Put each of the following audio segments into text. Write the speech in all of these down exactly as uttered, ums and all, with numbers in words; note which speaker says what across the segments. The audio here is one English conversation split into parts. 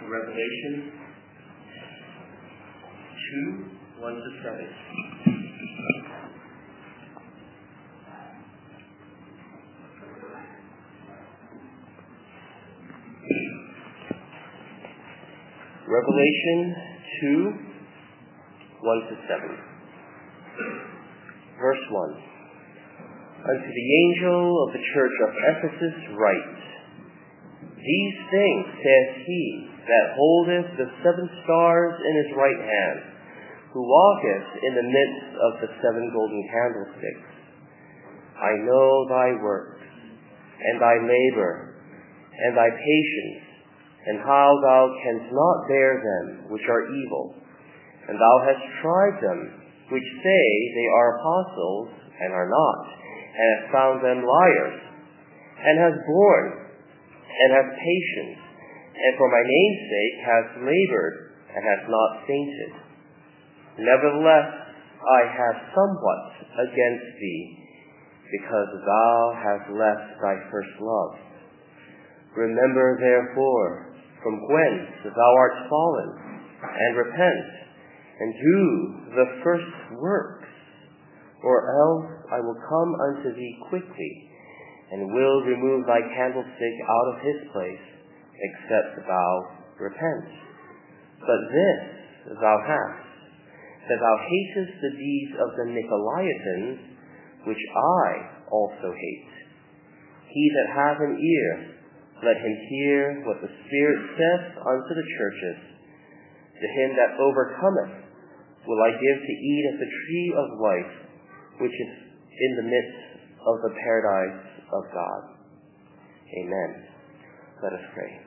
Speaker 1: Revelation two, one to seven. Revelation two, one to seven. Verse one. Unto the angel of the church of Ephesus write, These things saith he that holdeth the seven stars in his right hand, who walketh in the midst of the seven golden candlesticks. I know thy works, and thy labor, and thy patience, and how thou canst not bear them which are evil. And thou hast tried them, which say they are apostles, and are not, and hast found them liars, and hast borne, and hast patience, and for my name's sake hast labored, and hast not fainted. Nevertheless, I have somewhat against thee, because thou hast left thy first love. Remember therefore from whence thou art fallen, and repent, and do the first works, or else I will come unto thee quickly, and will remove thy candlestick out of his place, except thou repent. But this thou hast, that thou hatest the deeds of the Nicolaitans, which I also hate. He that hath an ear, let him hear what the Spirit saith unto the churches. To him that overcometh will I give to eat of the tree of life, which is in the midst of the paradise of God. Amen. Let us pray.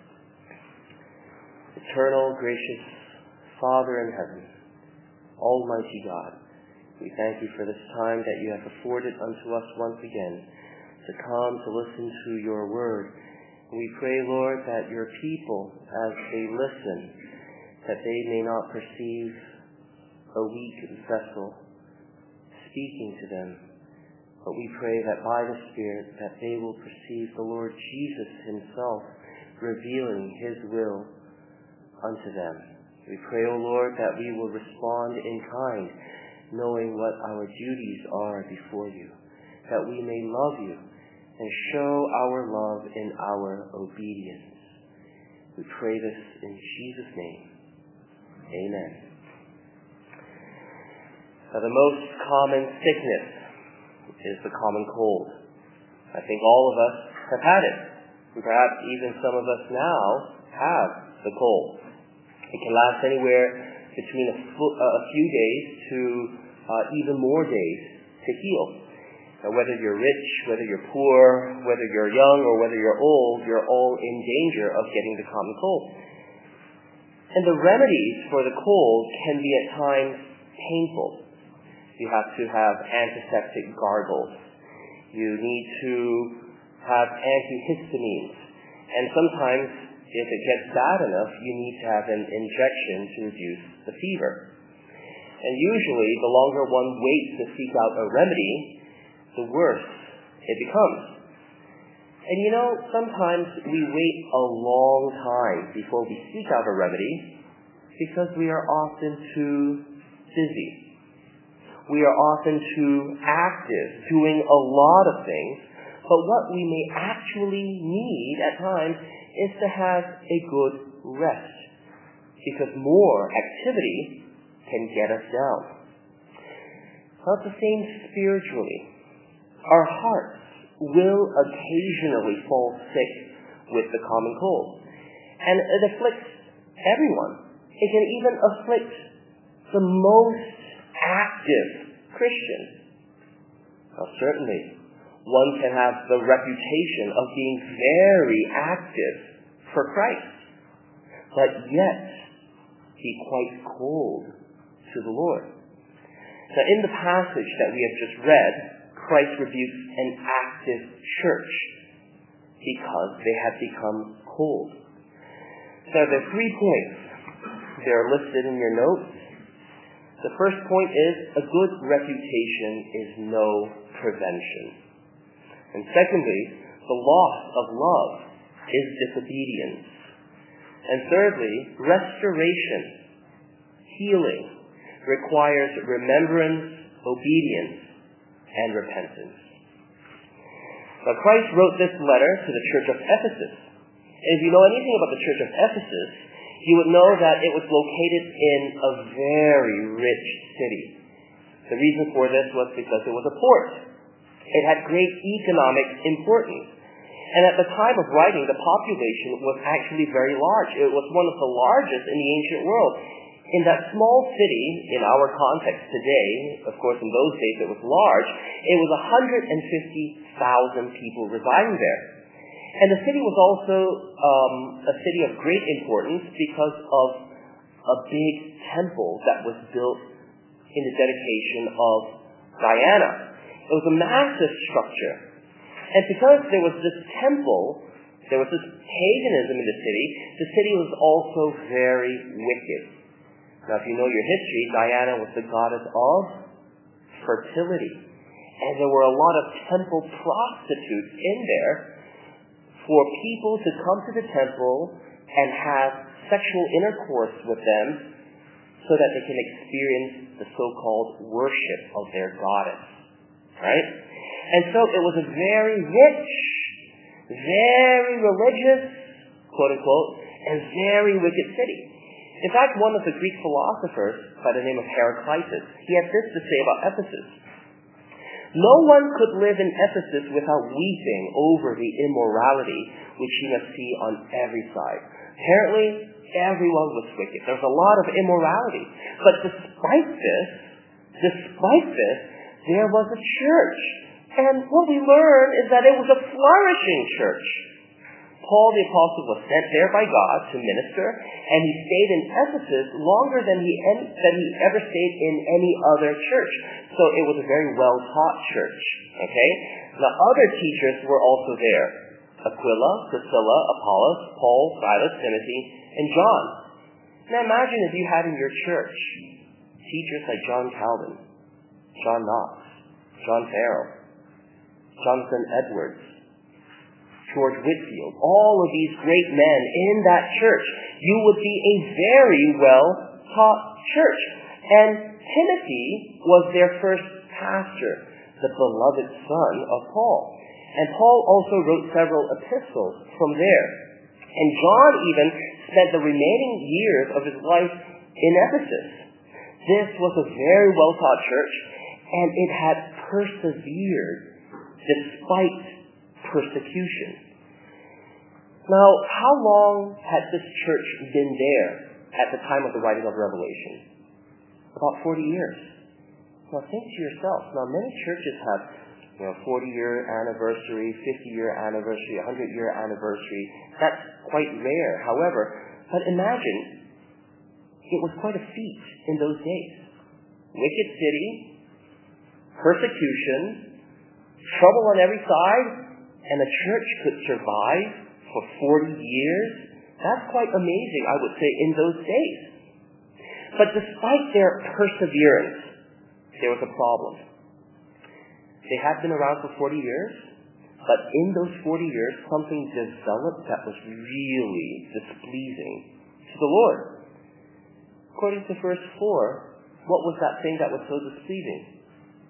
Speaker 1: Eternal, gracious Father in heaven, Almighty God, we thank you for this time that you have afforded unto us once again to come to listen to your word. We pray, Lord, that your people, as they listen, that they may not perceive a weak vessel speaking to them, but we pray that by the Spirit that they will perceive the Lord Jesus himself revealing his will unto them. We pray, O Lord, that we will respond in kind, knowing what our duties are before you, that we may love you and show our love in our obedience. We pray this in Jesus' name. Amen. Now, the most common sickness is the common cold. I think all of us have had it. And perhaps even some of us now have the cold. It can last anywhere between a, a few days to uh, even more days to heal. Now, whether you're rich, whether you're poor, whether you're young, or whether you're old, you're all in danger of getting the common cold. And the remedies for the cold can be at times painful. You have to have antiseptic gargles. You need to have antihistamines. And sometimes, if it gets bad enough, you need to have an injection to reduce the fever. And usually, the longer one waits to seek out a remedy, the worse it becomes. And you know, sometimes we wait a long time before we seek out a remedy because we are often too busy. We are often too active, doing a lot of things, but what we may actually need at times is to have a good rest, because more activity can get us down. Well, it's the same spiritually. Our hearts will occasionally fall sick with the common cold. And it afflicts everyone. It can even afflict the most active Christian. Now, certainly, one can have the reputation of being very active for Christ, but yet be quite cold to the Lord. Now, in the passage that we have just read, Christ rebukes an active church because they have become cold. So there are three points. They're listed in your notes. The first point is a good reputation is no prevention. And secondly, the loss of love is disobedience. And thirdly, restoration, healing, requires remembrance, obedience, and repentance. Now, Christ wrote this letter to the church of Ephesus. And if you know anything about the church of Ephesus, you would know that it was located in a very rich city. The reason for this was because it was a port. It had great economic importance. And at the time of writing, the population was actually very large. It was one of the largest in the ancient world. In that small city, in our context today, of course in those days it was large, it was one hundred fifty thousand people residing there. And the city was also um, a city of great importance because of a big temple that was built in the dedication of Diana. It was a massive structure. And because there was this temple, there was this paganism in the city, the city was also very wicked. Now, if you know your history, Diana was the goddess of fertility. And there were a lot of temple prostitutes in there for people to come to the temple and have sexual intercourse with them so that they can experience the so-called worship of their goddess. Right? And so it was a very rich, very religious, quote-unquote, and very wicked city. In fact, one of the Greek philosophers by the name of Heraclitus, he had this to say about Ephesus. No one could live in Ephesus without weeping over the immorality which he must see on every side. Apparently, everyone was wicked. There was a lot of immorality. But despite this, despite this, there was a church. And what we learn is that it was a flourishing church. Paul the Apostle was sent there by God to minister, and he stayed in Ephesus longer than he, than he ever stayed in any other church. So it was a very well-taught church. Okay? Now, other teachers were also there. Aquila, Priscilla, Apollos, Paul, Silas, Timothy, and John. Now imagine if you had in your church teachers like John Calvin, John Knox, John Farrell, Jonathan Edwards, George Whitefield, all of these great men in that church. You would be a very well-taught church. And Timothy was their first pastor, the beloved son of Paul. And Paul also wrote several epistles from there. And John even spent the remaining years of his life in Ephesus. This was a very well-taught church, and it had persevered despite persecution. Now, how long had this church been there at the time of the writing of Revelation? About forty years. Now think to yourself, now many churches have, you know, forty-year anniversary, fifty-year anniversary, one hundred-year anniversary. That's quite rare. However, but imagine, it was quite a feat in those days. Wicked city, persecution, trouble on every side, and a church could survive for forty years. That's quite amazing, I would say, in those days. But despite their perseverance, there was a problem. They had been around for forty years, but in those forty years, something developed that was really displeasing to the Lord. According to verse four, what was that thing that was so displeasing?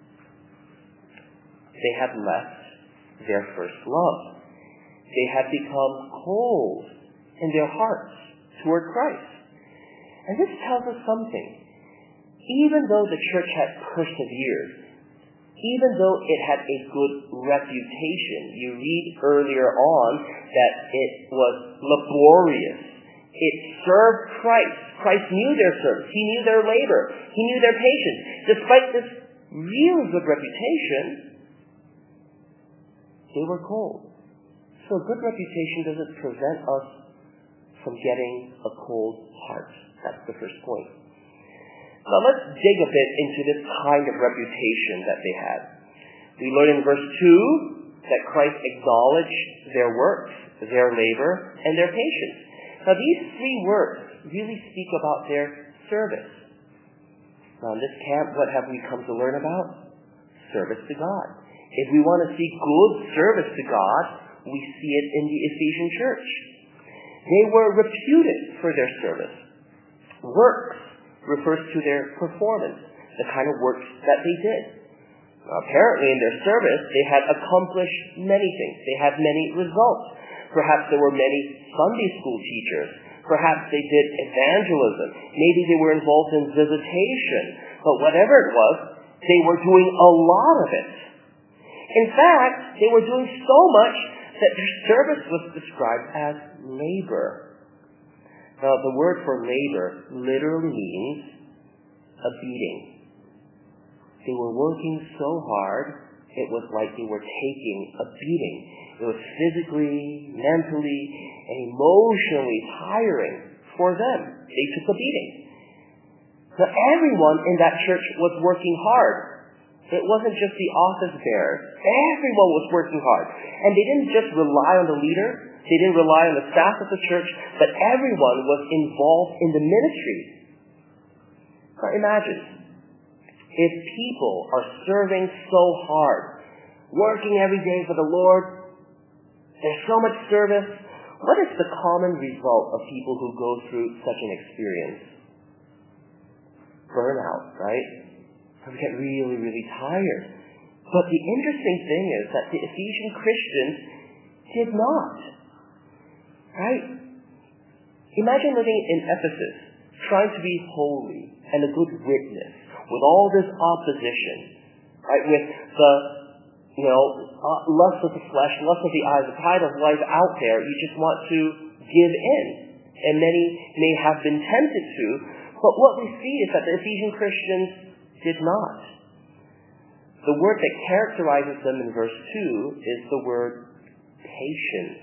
Speaker 1: They had left their first love. They had become cold in their hearts toward Christ. And this tells us something. Even though the church had persevered, even though it had a good reputation, you read earlier on that it was laborious. It served Christ. Christ knew their service. He knew their labor. He knew their patience. Despite this really good reputation, they were cold. So a good reputation doesn't prevent us from getting a cold heart. That's the first point. Now let's dig a bit into this kind of reputation that they had. We learn in verse two that Christ acknowledged their works, their labor, and their patience. Now these three words really speak about their service. Now in this camp, what have we come to learn about? Service to God. If we want to see good service to God, we see it in the Ephesian church. They were reputed for their service. Works refers to their performance, the kind of works that they did. Apparently, in their service, they had accomplished many things. They had many results. Perhaps there were many Sunday school teachers. Perhaps they did evangelism. Maybe they were involved in visitation. But whatever it was, they were doing a lot of it. In fact, they were doing so much that their service was described as labor. Now, the word for labor literally means a beating. They were working so hard, it was like they were taking a beating. It was physically, mentally, and emotionally tiring for them. They took a beating. Now, everyone in that church was working hard. It wasn't just the office bearers. Everyone was working hard. And they didn't just rely on the leader. They didn't rely on the staff of the church. But everyone was involved in the ministry. Now imagine, if people are serving so hard, working every day for the Lord, there's so much service, what is the common result of people who go through such an experience? Burnout, right? We get really, really tired. But the interesting thing is that the Ephesian Christians did not. Right? Imagine living in Ephesus, trying to be holy and a good witness, with all this opposition, right? With the, you know, uh, lust of the flesh, lust of the eyes, the pride of life out there. You just want to give in. And many may have been tempted to. But what we see is that the Ephesian Christians did not. The word that characterizes them in verse two is the word patience.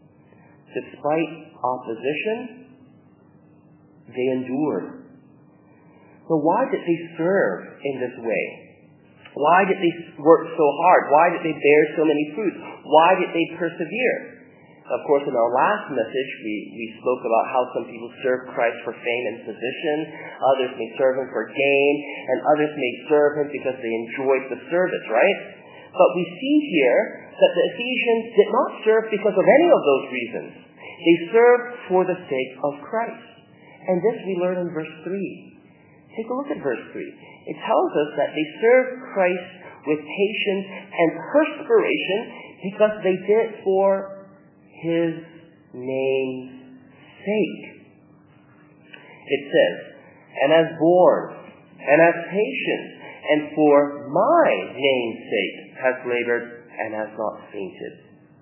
Speaker 1: Despite opposition, they endured. So why did they serve in this way? Why did they work so hard? Why did they bear so many fruits? Why did they persevere? Of course, in our last message, we, we spoke about how some people serve Christ for fame and position, others may serve Him for gain, and others may serve Him because they enjoyed the service, right? But we see here that the Ephesians did not serve because of any of those reasons. They served for the sake of Christ. And this we learn in verse three. Take a look at verse three. It tells us that they served Christ with patience and perspiration because they did it for His name's sake. It says, and as born, and as patient, and for my name's sake has labored and has not fainted.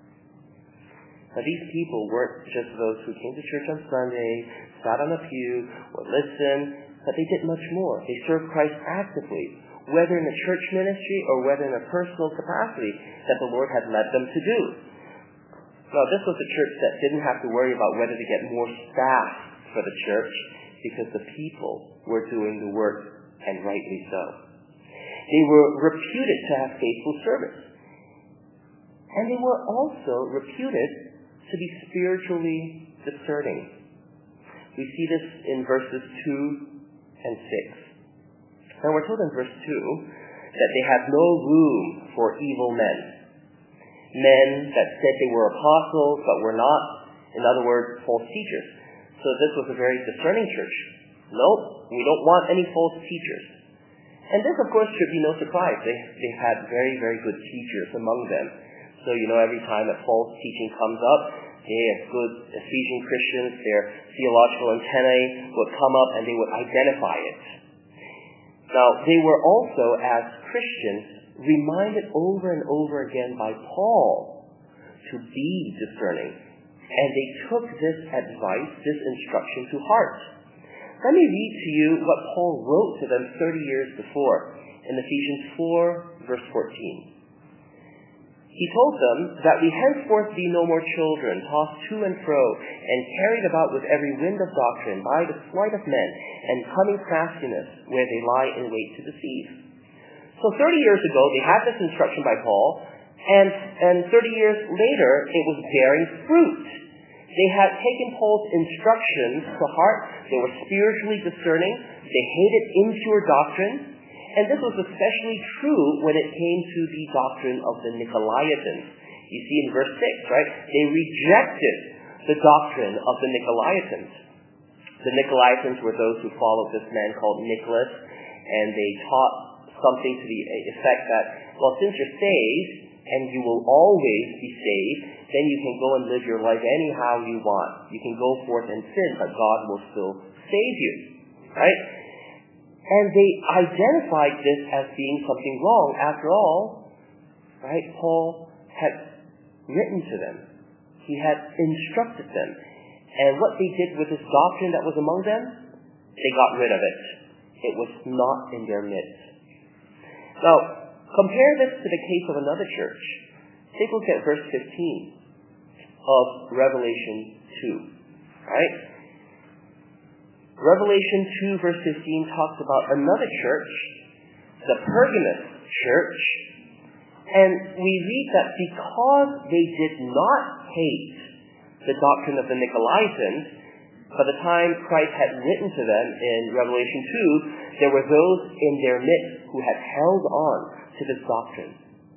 Speaker 1: Now these people weren't just those who came to church on Sunday, sat on a pew, or listened, but they did much more. They served Christ actively, whether in a church ministry or whether in a personal capacity that the Lord had led them to do. Now, this was a church that didn't have to worry about whether to get more staff for the church because the people were doing the work, and rightly so. They were reputed to have faithful service. And they were also reputed to be spiritually discerning. We see this in verses two and six. Now, we're told in verse two that they had no room for evil men. Men that said they were apostles but were not. In other words, false teachers. So this was a very discerning church. Nope, we don't want any false teachers. And this, of course, should be no surprise. They, they've had very, very good teachers among them. So, you know, every time that false teaching comes up, they as good Ephesian Christians, their theological antennae would come up and they would identify it. Now, they were also, as Christians, reminded over and over again by Paul to be discerning. And they took this advice, this instruction to heart. Let me read to you what Paul wrote to them thirty years before in Ephesians four, verse fourteen. He told them that we henceforth be no more children, tossed to and fro, and carried about with every wind of doctrine by the sleight of men and cunning craftiness, where they lie in wait to deceive. So thirty years ago, they had this instruction by Paul, and, and thirty years later, it was bearing fruit. They had taken Paul's instructions to heart. They were spiritually discerning. They hated impure doctrine. And this was especially true when it came to the doctrine of the Nicolaitans. You see in verse six, right? They rejected the doctrine of the Nicolaitans. The Nicolaitans were those who followed this man called Nicholas, and they taught something to the effect that, well, since you're saved, and you will always be saved, then you can go and live your life anyhow you want. You can go forth and sin, but God will still save you. Right? And they identified this as being something wrong. After all, right, Paul had written to them. He had instructed them. And what they did with this doctrine that was among them, they got rid of it. It was not in their midst. Now, compare this to the case of another church. Take a look at verse fifteen of Revelation two. Right? Revelation two verse fifteen talks about another church, the Pergamos church, and we read that because they did not hate the doctrine of the Nicolaitans, by the time Christ had written to them in Revelation two, there were those in their midst who had held on to this doctrine.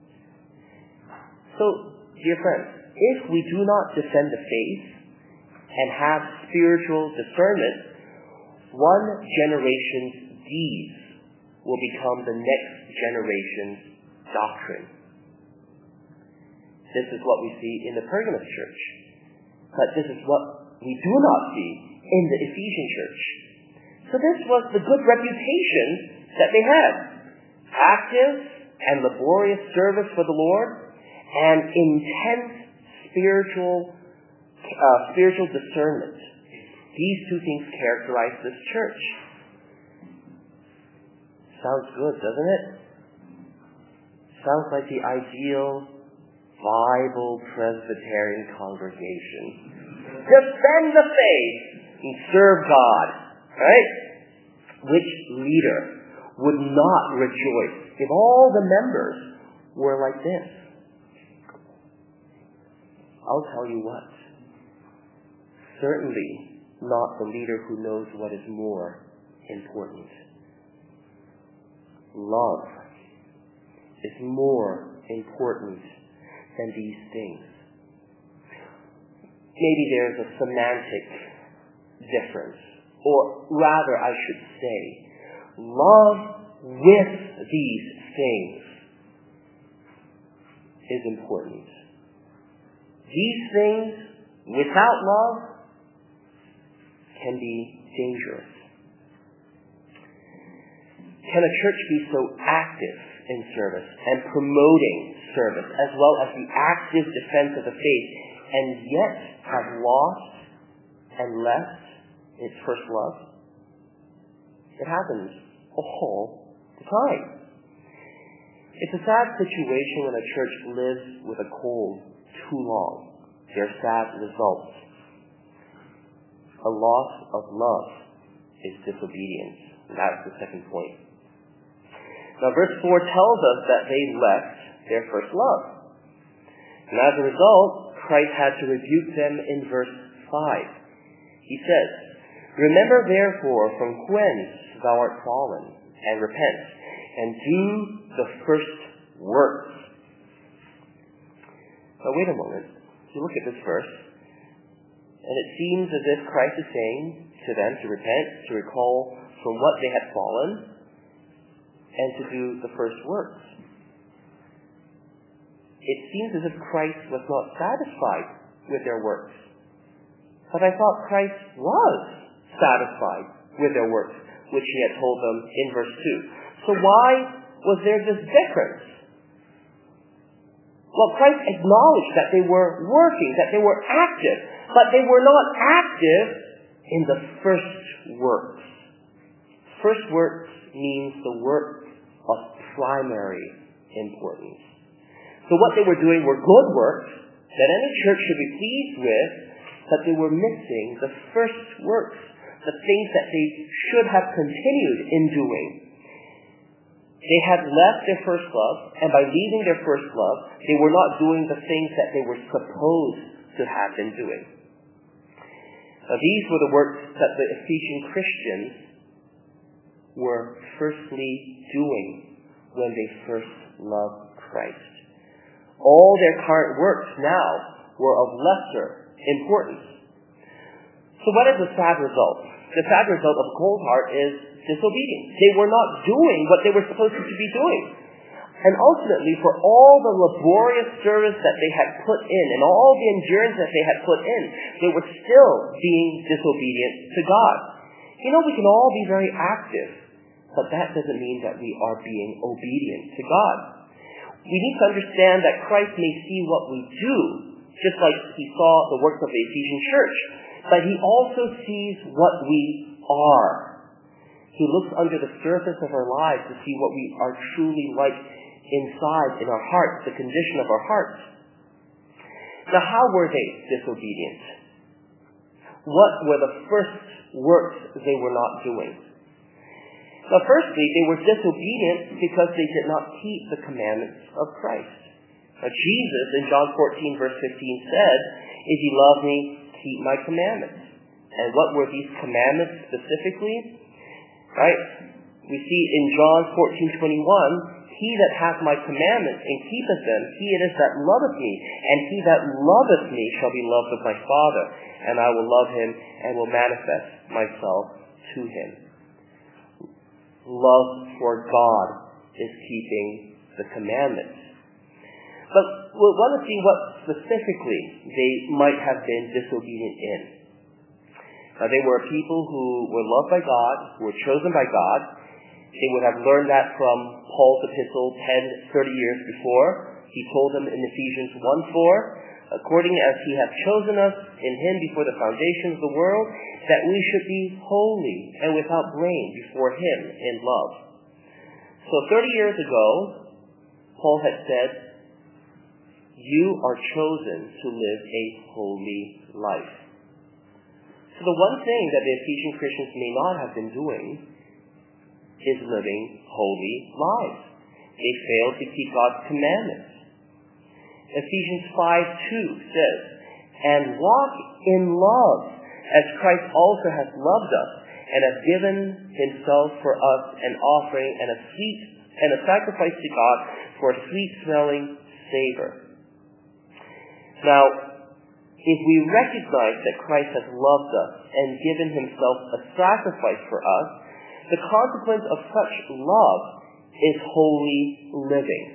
Speaker 1: So, dear friends, if we do not defend the faith and have spiritual discernment, one generation's deeds will become the next generation's doctrine. This is what we see in the Pergamos church. But this is what we do not see in the Ephesian church. So this was the good reputation that they had. Active and laborious service for the Lord, and intense spiritual uh, spiritual discernment. These two things characterize this church. Sounds good, doesn't it? Sounds like the ideal Bible Presbyterian congregation. Defend the faith and serve God. Right? Which leader would not rejoice if all the members were like this? I'll tell you what. Certainly not the leader who knows what is more important. Love is more important than these things. Maybe there's a semantic difference, or rather I should say, love with these things is important. These things without love can be dangerous. Can a church be so active in service and promoting service, as well as the active defense of the faith, and yet have lost and left its first love? It happens all the time. It's a sad situation when a church lives with a cold too long. There are sad results. A loss of love is disobedience. And that's the second point. Now, verse four tells us that they left their first love. And as a result, Christ had to rebuke them in verse five. He says, "Remember therefore from whence thou art fallen, and repent, and do the first works." Now wait a moment. You look at this verse, and it seems as if Christ is saying to them to repent, to recall from what they had fallen, and to do the first works. It seems as if Christ was not satisfied with their works. But I thought Christ was satisfied with their works, which he had told them in verse two. So why was there this difference? Well, Christ acknowledged that they were working, that they were active, but they were not active in the first works. First works means the work of primary importance. So what they were doing were good works that any church should be pleased with, but they were missing the first works, the things that they should have continued in doing. They had left their first love, and by leaving their first love, they were not doing the things that they were supposed to have been doing. Now, these were the works that the Ephesian Christians were firstly doing when they first loved Christ. All their current works now were of lesser importance. So what is the sad result? The sad result of a cold heart is disobedience. They were not doing what they were supposed to be doing. And ultimately, for all the laborious service that they had put in and all the endurance that they had put in, they were still being disobedient to God. You know, we can all be very active, but that doesn't mean that we are being obedient to God. We need to understand that Christ may see what we do, just like he saw the works of the Ephesian church, but he also sees what we are. He looks under the surface of our lives to see what we are truly like inside, in our hearts, the condition of our hearts. Now, how were they disobedient? What were the first works they were not doing? Now, firstly, they were disobedient because they did not keep the commandments of Christ. Now, Jesus, in John fourteen, verse fifteen, said, "If you love me, keep my commandments." And what were these commandments specifically? Right? We see in John fourteen twenty-one, "He that hath my commandments and keepeth them, he it is that loveth me, and he that loveth me shall be loved of my Father, and I will love him and will manifest myself to him." Love for God is keeping the commandments. But we want to see what specifically they might have been disobedient in. Now, they were people who were loved by God, who were chosen by God. They would have learned that from Paul's epistle ten, thirty years before. He told them in Ephesians one four, "According as he hath chosen us in him before the foundation of the world, that we should be holy and without blame before him in love." So thirty years ago, Paul had said, "You are chosen to live a holy life." So the one thing that the Ephesian Christians may not have been doing is living holy lives. They failed to keep God's commandments. Ephesians five two says, "And walk in love, as Christ also hath loved us, and hath given himself for us an offering and a sweet and a sacrifice to God for a sweet-smelling savor." Now, if we recognize that Christ has loved us and given himself a sacrifice for us, the consequence of such love is holy living.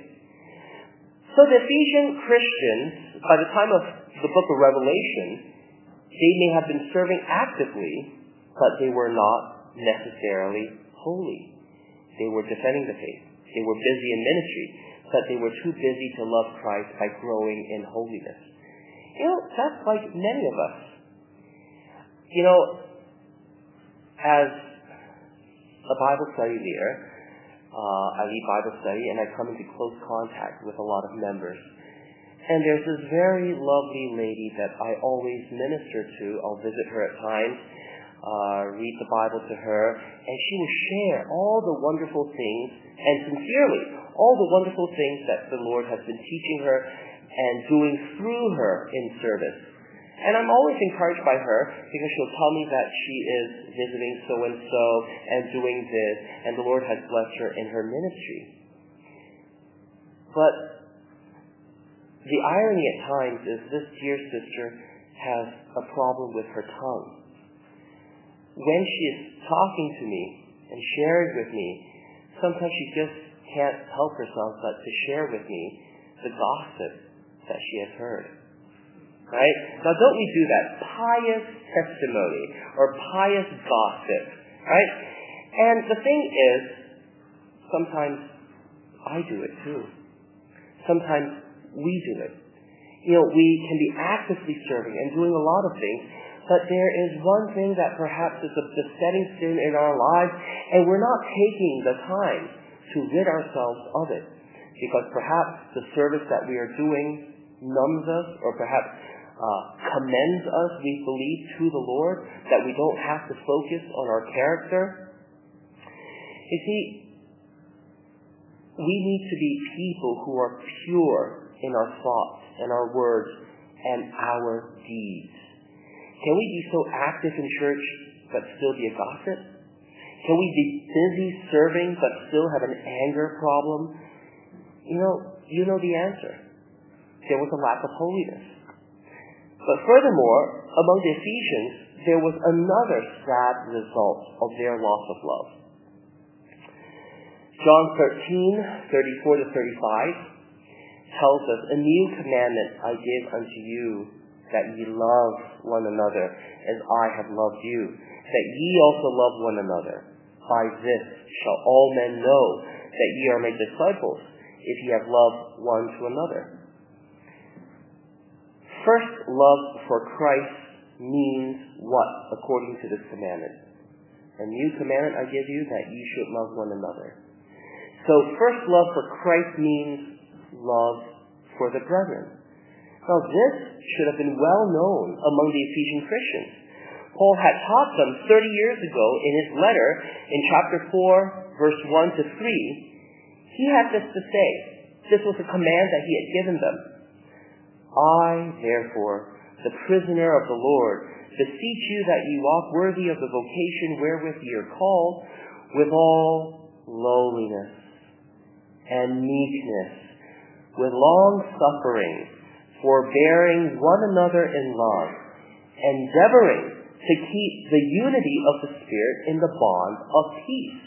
Speaker 1: So the Ephesian Christians, by the time of the book of Revelation, they may have been serving actively, but they were not necessarily holy. They were defending the faith. They were busy in ministry, but they were too busy to love Christ by growing in holiness. You know, that's like many of us. You know, as a Bible study leader, uh, I lead Bible study, and I come into close contact with a lot of members. And there's this very lovely lady that I always minister to. I'll visit her at times, uh, read the Bible to her, and she will share all the wonderful things, and sincerely, all the wonderful things that the Lord has been teaching her and doing through her in service. And I'm always encouraged by her because she'll tell me that she is visiting so-and-so and doing this, and the Lord has blessed her in her ministry. But the irony at times is this dear sister has a problem with her tongue. When she is talking to me and sharing with me, sometimes she just can't help herself but to share with me the gossip that she has heard. Right? Now, don't we do that? Pious testimony or pious gossip. Right? And the thing is, sometimes I do it too. Sometimes we do it. You know, we can be actively serving and doing a lot of things, but there is one thing that perhaps is a besetting sin in our lives, and we're not taking the time to rid ourselves of it, because perhaps the service that we are doing numbs us, or perhaps uh, commends us, we believe, to the Lord, that we don't have to focus on our character. You see, we need to be people who are pure in our thoughts and our words and our deeds. Can we be so active in church but still be a gossip? Can we be busy serving but still have an anger problem? You know, you know the answer. There was a lack of holiness. But furthermore, among the Ephesians, there was another sad result of their loss of love. John thirteen, thirty-four to thirty-five tells us, "A new commandment I give unto you, that ye love one another as I have loved you, that ye also love one another. By this shall all men know that ye are my disciples, if ye have love one to another." First love for Christ means what, according to this commandment? "A new commandment I give you, that ye should love one another." So first love for Christ means love for the brethren. Now this should have been well known among the Ephesian Christians. Paul had taught them thirty years ago in his letter in chapter four, verse one to three. He had this to say. This was a command that he had given them. "I, therefore, the prisoner of the Lord, beseech you that ye walk worthy of the vocation wherewith ye are called, with all lowliness and meekness, with long suffering, forbearing one another in love, endeavoring to keep the unity of the Spirit in the bond of peace."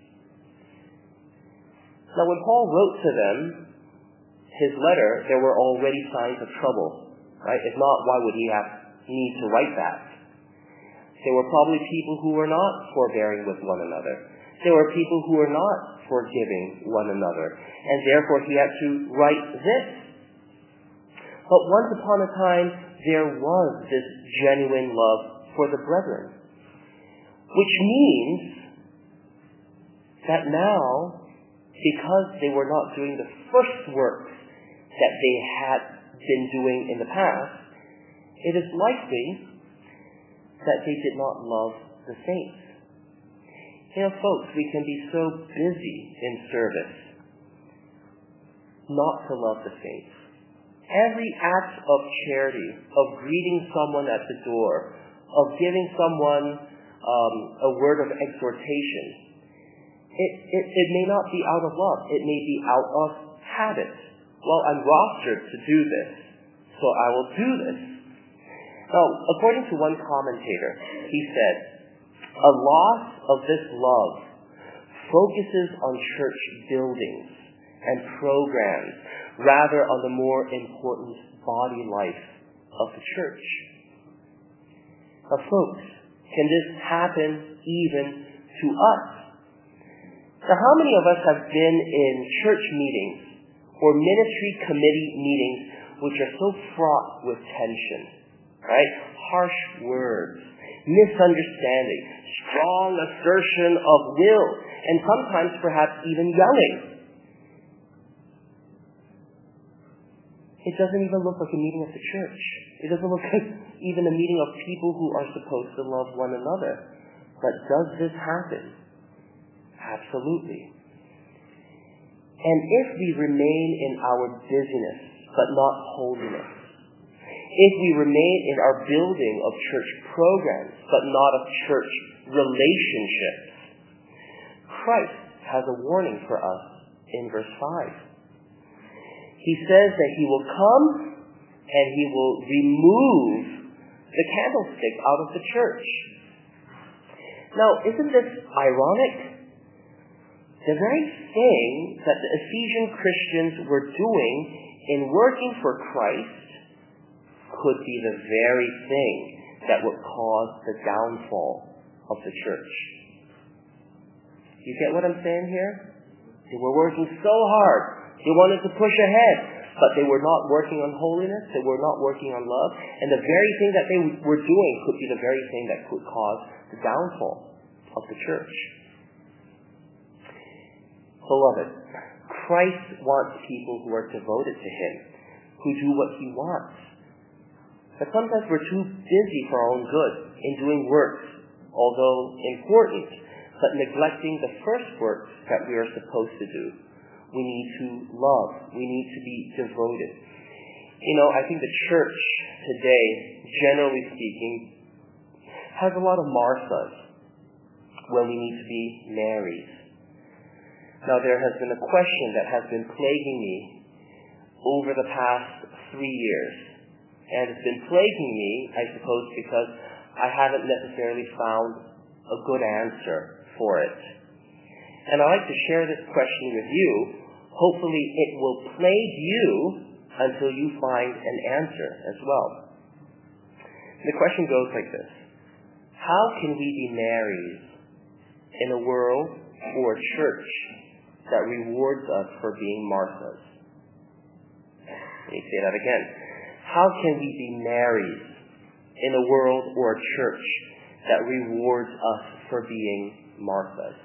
Speaker 1: Now when Paul wrote to them his letter, there were already signs of trouble, right? If not, why would he have need to write that? There were probably people who were not forbearing with one another. There were people who were not forgiving one another, and therefore he had to write this. But once upon a time, there was this genuine love for the brethren, which means that now, because they were not doing the first works that they had been doing in the past, it is likely that they did not love the saints. You know, folks, we can be so busy in service not to love the saints. Every act of charity, of greeting someone at the door, of giving someone um, a word of exhortation, it, it, it may not be out of love. It may be out of habit. Well, I'm rostered to do this, so I will do this. Now, according to one commentator, he said, "A loss of this love focuses on church buildings and programs rather on the more important body life of the church." Now, folks, can this happen even to us? Now, how many of us have been in church meetings or ministry committee meetings which are so fraught with tension, right? Harsh words, misunderstanding, strong assertion of will, and sometimes perhaps even yelling. It doesn't even look like a meeting of the church. It doesn't look like even a meeting of people who are supposed to love one another. But does this happen? Absolutely. And if we remain in our busyness, but not holiness, if we remain in our building of church programs, but not of church relationships, Christ has a warning for us in verse five. He says that he will come and he will remove the candlestick out of the church. Now, isn't this ironic? The very thing that the Ephesian Christians were doing in working for Christ could be the very thing that would cause the downfall of the church. You get what I'm saying here? They were working so hard. They wanted to push ahead, but they were not working on holiness. They were not working on love. And the very thing that they were doing could be the very thing that could cause the downfall of the church. Beloved, Christ wants people who are devoted to him, who do what he wants. But sometimes we're too busy for our own good in doing works, although important, but neglecting the first works that we are supposed to do. We need to love. We need to be devoted. You know, I think the church today, generally speaking, has a lot of Marthas when we need to be Marys. Now, there has been a question that has been plaguing me over the past three years. And it's been plaguing me, I suppose, because I haven't necessarily found a good answer for it. And I'd like to share this question with you. Hopefully it will plague you until you find an answer as well. The question goes like this. How can we be married in a world or a church that rewards us for being Marthas? Let me say that again. How can we be married in a world or a church that rewards us for being Marthas?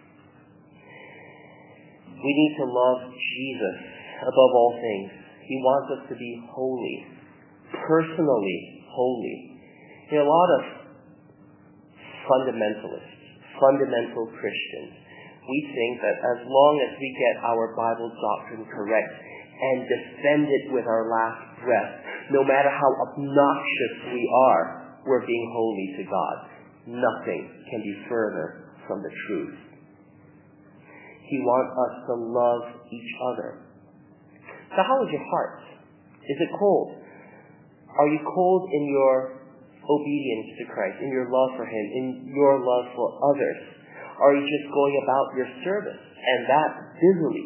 Speaker 1: We need to love Jesus above all things. He wants us to be holy, personally holy. You know, a lot of fundamentalists, fundamental Christians, we think that as long as we get our Bible doctrine correct and defend it with our last breath, no matter how obnoxious we are, we're being holy to God. Nothing can be further from the truth. He wants us to love each other. So how is your heart? Is it cold? Are you cold in your obedience to Christ, in your love for Him, in your love for others? Are you just going about your service, and that busily?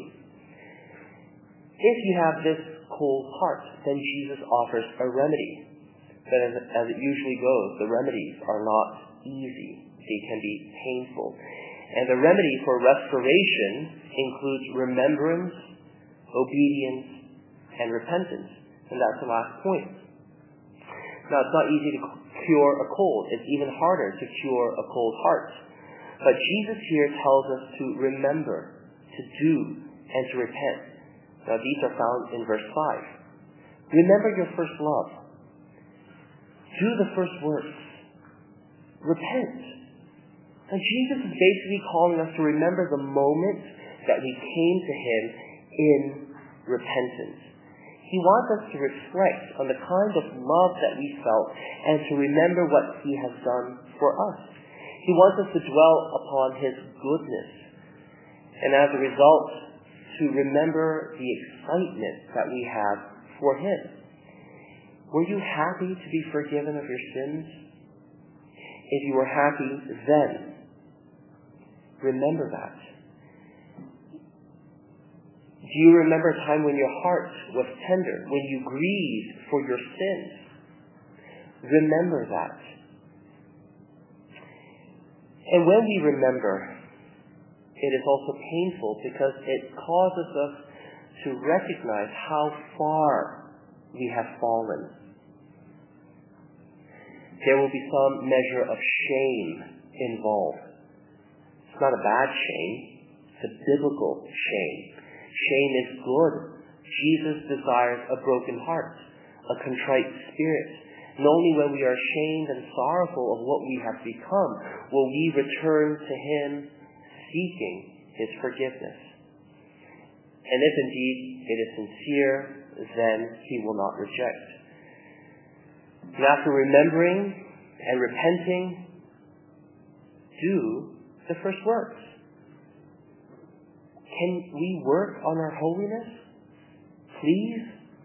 Speaker 1: If you have this cold heart, then Jesus offers a remedy. But as, as it usually goes, the remedies are not easy. They can be painful. And the remedy for restoration includes remembrance, obedience, and repentance. And that's the last point. Now, it's not easy to cure a cold. It's even harder to cure a cold heart. But Jesus here tells us to remember, to do, and to repent. Now, these are found in verse five. Remember your first love. Do the first works. Repent. And Jesus is basically calling us to remember the moment that we came to Him in repentance. He wants us to reflect on the kind of love that we felt and to remember what He has done for us. He wants us to dwell upon His goodness. And as a result, to remember the excitement that we have for Him. Were you happy to be forgiven of your sins? If you were happy then, remember that. Do you remember a time when your heart was tender, when you grieved for your sins? Remember that. And when we remember, it is also painful because it causes us to recognize how far we have fallen. There will be some measure of shame involved. It's not a bad shame. It's a biblical shame. Shame is good. Jesus desires a broken heart, a contrite spirit. And only when we are ashamed and sorrowful of what we have become will we return to Him seeking His forgiveness. And if indeed it is sincere, then He will not reject. And after remembering and repenting, do the first works. Can we work on our holiness? Please?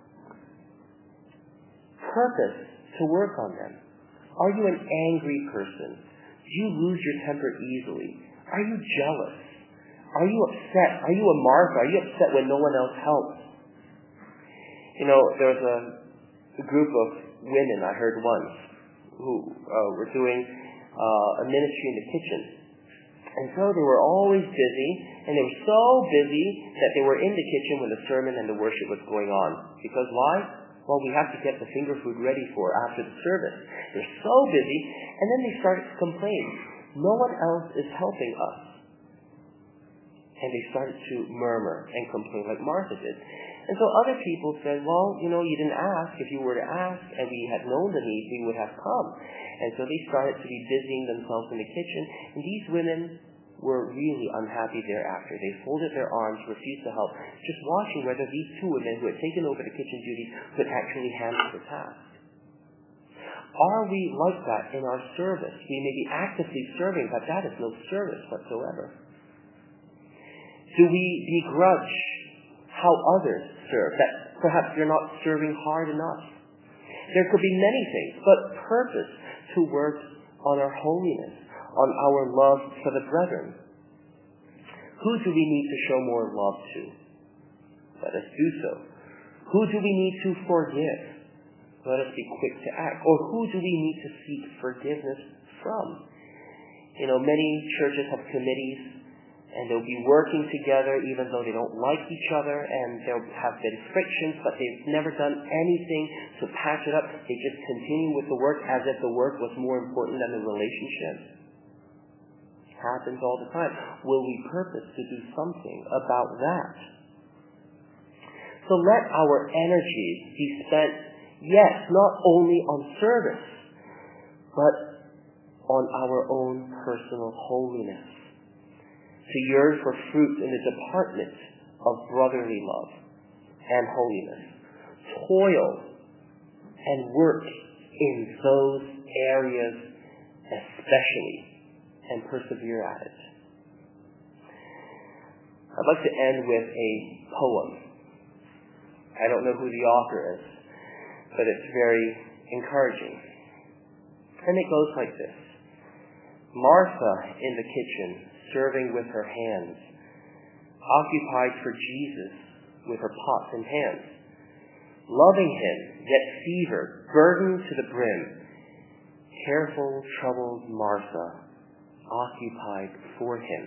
Speaker 1: Purpose to work on them. Are you an angry person? Do you lose your temper easily? Are you jealous? Are you upset? Are you a Martha? Are you upset when no one else helps? You know, there was a, a group of women I heard once who uh, were doing uh, a ministry in the kitchen. And so they were always busy, and they were so busy that they were in the kitchen when the sermon and the worship was going on. Because why? Well, we have to get the finger food ready for after the service. They're so busy, and then they started to complain. No one else is helping us. And they started to murmur and complain like Martha did. And so other people said, well, you know, you didn't ask. If you were to ask and we had known the need, we would have come. And so they started to be busying themselves in the kitchen. And these women were really unhappy thereafter. They folded their arms, refused to help, just watching whether these two women who had taken over the kitchen duties could actually handle the task. Are we like that in our service? We may be actively serving, but that is no service whatsoever. Do we begrudge how others serve, that perhaps you're not serving hard enough? There could be many things, but purpose to work on our holiness, on our love for the brethren. Who do we need to show more love to? Let us do so. Who do we need to forgive? Let us be quick to act. Or who do we need to seek forgiveness from? You know, many churches have committees, and they'll be working together even though they don't like each other, and there have been frictions, but they've never done anything to patch it up. They just continue with the work as if the work was more important than the relationship. It happens all the time. Will we purpose to do something about that? So let our energies be spent, yes, not only on service, but on our own personal holiness. To yearn for fruit in the department of brotherly love and holiness. Toil and work in those areas especially, and persevere at it. I'd like to end with a poem. I don't know who the author is, but it's very encouraging. And it goes like this. Martha in the kitchen, serving with her hands, occupied for Jesus with her pots and pans, loving him, yet fevered, burdened to the brim, careful, troubled Martha, occupied for him.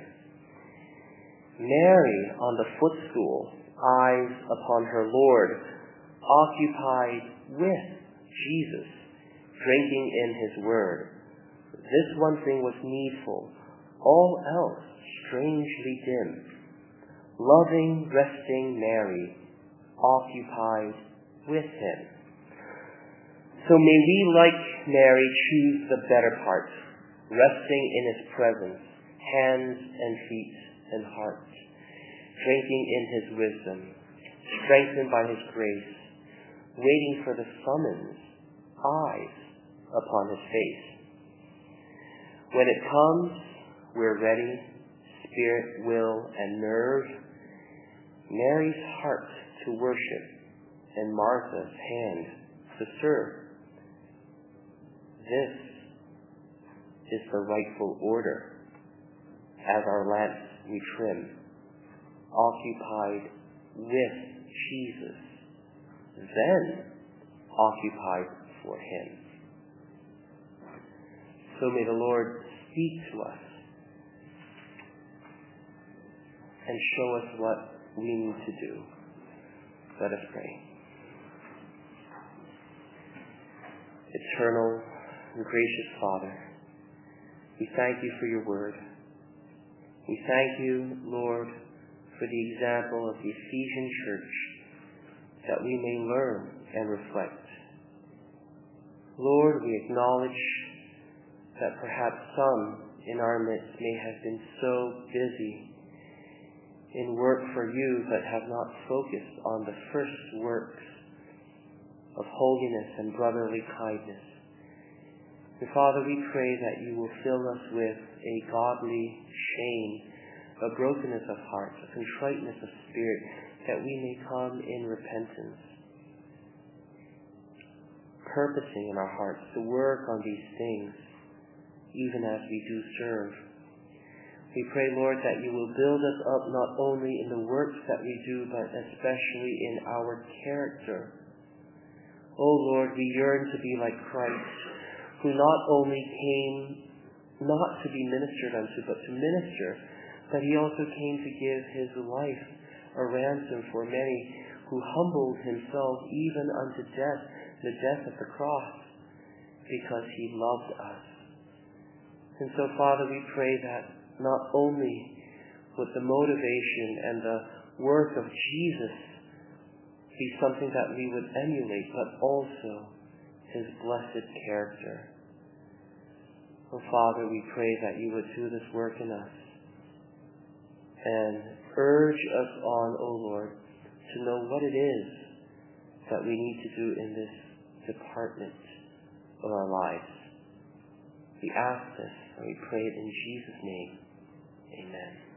Speaker 1: Mary on the footstool, eyes upon her Lord, occupied with Jesus, drinking in his word. This one thing was needful, all else strangely dim. Loving, resting Mary, occupied with him. So may we, like Mary, choose the better part, resting in his presence, hands and feet and heart, drinking in his wisdom, strengthened by his grace, waiting for the summons, eyes upon his face. When it comes, we're ready, spirit, will, and nerve, Mary's heart to worship, and Martha's hand to serve. This is the rightful order. As our lamps we trim, occupied with Jesus, then occupied for him. So may the Lord speak to us and show us what we need to do. Let us pray. Eternal and gracious Father, we thank you for your word. We thank you, Lord, for the example of the Ephesian church, that we may learn and reflect. Lord, we acknowledge that perhaps some in our midst may have been so busy in work for you, but have not focused on the first works of holiness and brotherly kindness. And Father, we pray that you will fill us with a godly shame, a brokenness of heart, a contriteness of spirit, that we may come in repentance, purposing in our hearts to work on these things, even as we do serve. We pray, Lord, that you will build us up not only in the works that we do, but especially in our character. Oh Lord, we yearn to be like Christ, who not only came not to be ministered unto, but to minister, but he also came to give his life a ransom for many, who humbled himself even unto death, the death of the cross, because he loved us. And so, Father, we pray that not only would the motivation and the work of Jesus be something that we would emulate, but also his blessed character. Oh, Father, we pray that you would do this work in us and urge us on, O Lord, to know what it is that we need to do in this department of our lives. We ask this and we pray it in Jesus' name. Amen.